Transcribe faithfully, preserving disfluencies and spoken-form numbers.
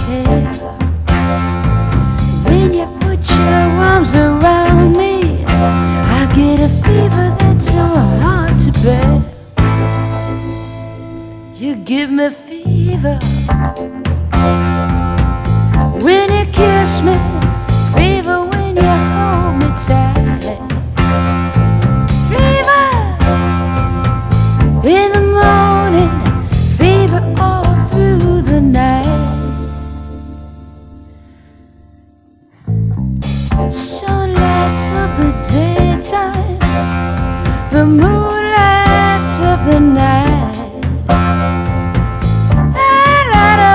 tell. When you put your arms around me, I get a fever that's so hard to bear. You give me fever when you kiss me.